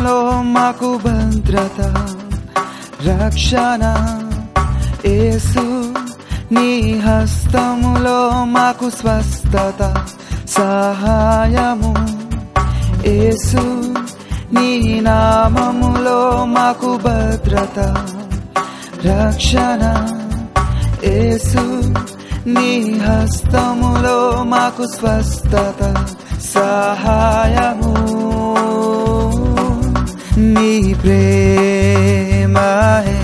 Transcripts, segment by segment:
హస్తములో మాకు భద్రత రక్షణ యేసు నీ హస్తములో మాకు స్వస్థత సహాయము యేసు నీ నామములో మాకు భద్రత రక్షణ యేసు నీ హస్తములో మాకు స్వస్థత సహాయము నీ ప్రేమహే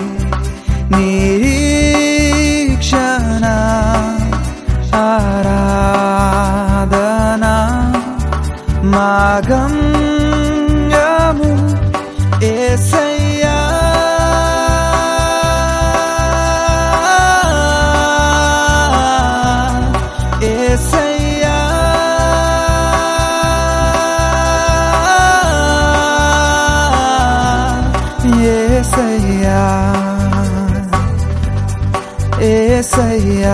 నిరీక్షణ ఆరాధనా మాగమ్యము యేసయ్యా యేసయ్యా యేసయ్యా యేసయ్యా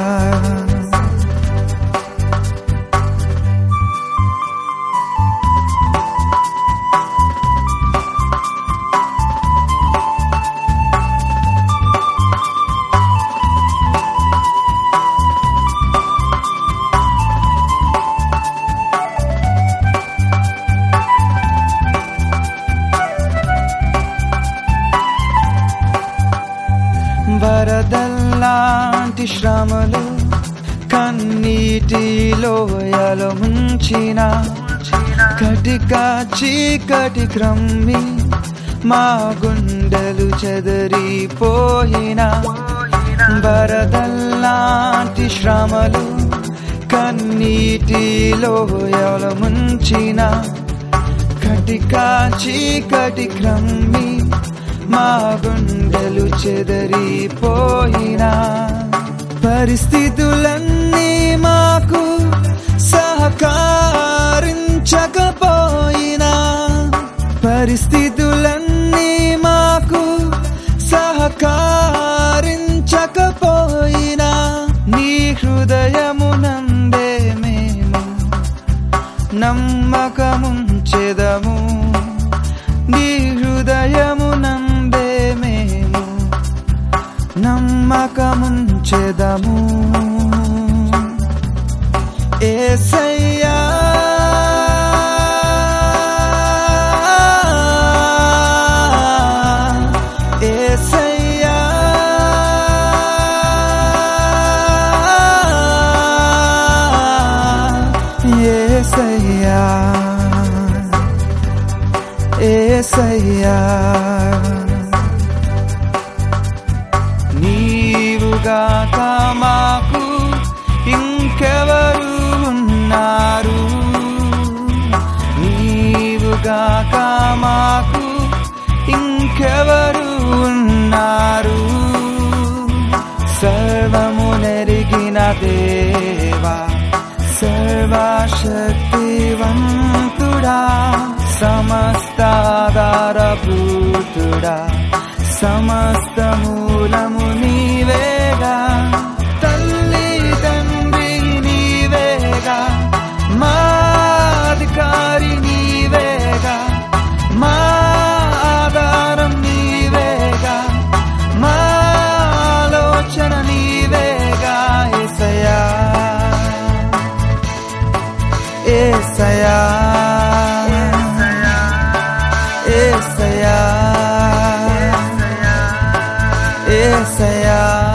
వరదల్లాంటి శ్రమలు కన్నీటి లోయలో ముంచిన కటిక చీకటి క్రమ్మి మా గుండెలు చెదరిపోయిన వరదల్లాంటి శ్రమలు కన్నీటి లోయలో ముంచిన కటిక చీకటి క్రమ్మి మా గుండెలు చెదరిపోయినా పరిస్థితులన్నీ మాకు సహకరించకపోయినా పరిస్థితులన్నీ మాకు సహకరించకపోయినా నీ హృదయమునందే మేము నమ్మకముంచెదము నీ హృదయమునందే మేము నమ్మకముంచెదము యేసయ్యా యేసయ్యా యేసయ్యా యేసయ్యా నీవుగాక మాకు ఇంకెవరు ఉన్నారు నీవుగాక మాకు ఇంకెవరు ఉన్నారు సర్వము నెరిగిన దేవా సర్వశక్తివంతుడా సమస్తాధారభూతుడా సమస్త మూలము నీవేగా తల్లి తండ్రి నీవేగా మా అధికారి నీవేగా మా ఆధారం నీవేగా మా ఆలోచన నీవేగా యేసయ్యా యేసయ్యా యేసయ్యా యేసయ్యా